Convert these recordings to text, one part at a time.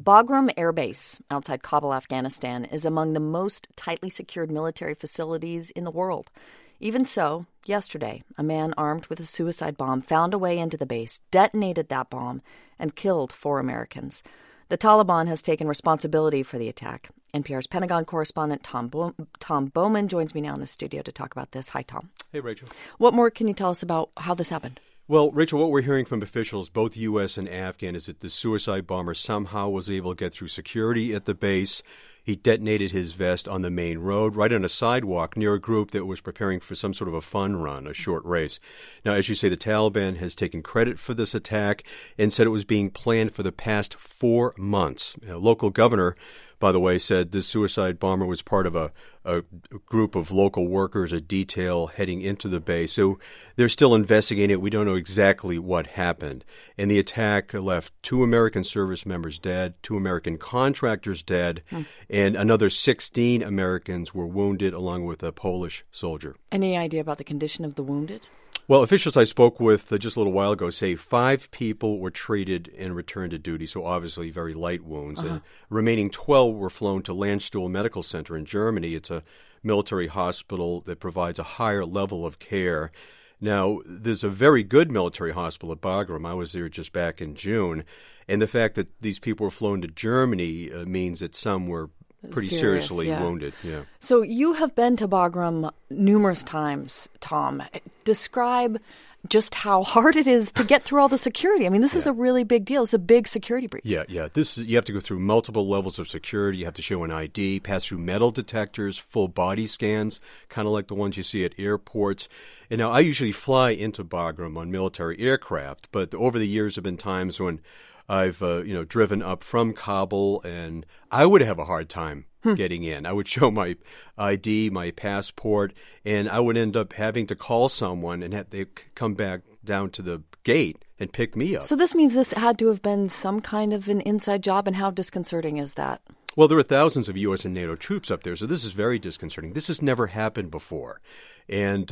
Bagram Air Base outside Kabul, Afghanistan, is among the most tightly secured military facilities in the world. Even so, yesterday, a man armed with a suicide bomb found a way into the base, detonated that bomb, and killed 4 Americans. The Taliban has taken responsibility for the attack. NPR's Pentagon correspondent Tom Bowman joins me now in the studio to talk about this. Hi, Tom. Hey, Rachel. What more can you tell us about how this happened? Well, Rachel, what we're hearing from officials, both U.S. and Afghan, is that the suicide bomber somehow was able to get through security at the base. He detonated his vest on the main road, right on a sidewalk near a group that was preparing for some sort of a fun run, a short race. Now, as you say, the Taliban has taken credit for this attack and said it was being planned for the past 4 months. A local governor, by the way, said this suicide bomber was part of a group of local workers, a detail heading into the base. So they're still investigating it. We don't know exactly what happened. And the attack left 2 American service members dead, 2 American contractors dead, and another 16 Americans were wounded, along with a Polish soldier. Any idea about the condition of the wounded? Well, officials I spoke with just a little while ago say 5 people were treated and returned to duty, so obviously very light wounds. And remaining 12 were flown to Landstuhl Medical Center in Germany. It's a military hospital that provides a higher level of care. Now, there's a very good military hospital at Bagram. I was there just back in June. And the fact that these people were flown to Germany means that some were pretty seriously wounded. Yeah. So you have been to Bagram numerous times, Tom. Describe just how hard it is to get through all the security. I mean, this is a really big deal. It's a big security breach. Yeah. You have to go through multiple levels of security. You have to show an ID, pass through metal detectors, full body scans, kind of like the ones you see at airports. And now I usually fly into Bagram on military aircraft, but over the years have been times when I've driven up from Kabul, and I would have a hard time getting in. I would show my ID, my passport, and I would end up having to call someone, and they come back down to the gate and pick me up. So this means this had to have been some kind of an inside job, and how disconcerting is that? Well, there are thousands of U.S. and NATO troops up there, so this is very disconcerting. This has never happened before, and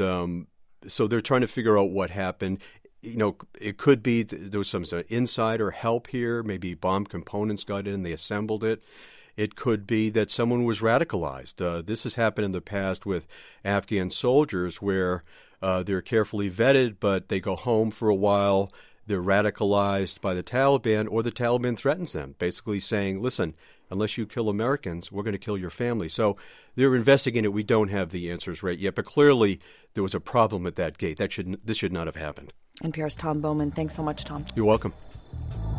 so they're trying to figure out what happened. You know, it could be there was some insider help here. Maybe bomb components got in, they assembled it. It could be that someone was radicalized. This has happened in the past with Afghan soldiers where they're carefully vetted, but they go home for a while. They're radicalized by the Taliban, or the Taliban threatens them, basically saying, listen, unless you kill Americans, we're going to kill your family. So they're investigating it. We don't have the answers right yet, but clearly there was a problem at that gate. This should not have happened. NPR's Tom Bowman. Thanks so much, Tom. You're welcome.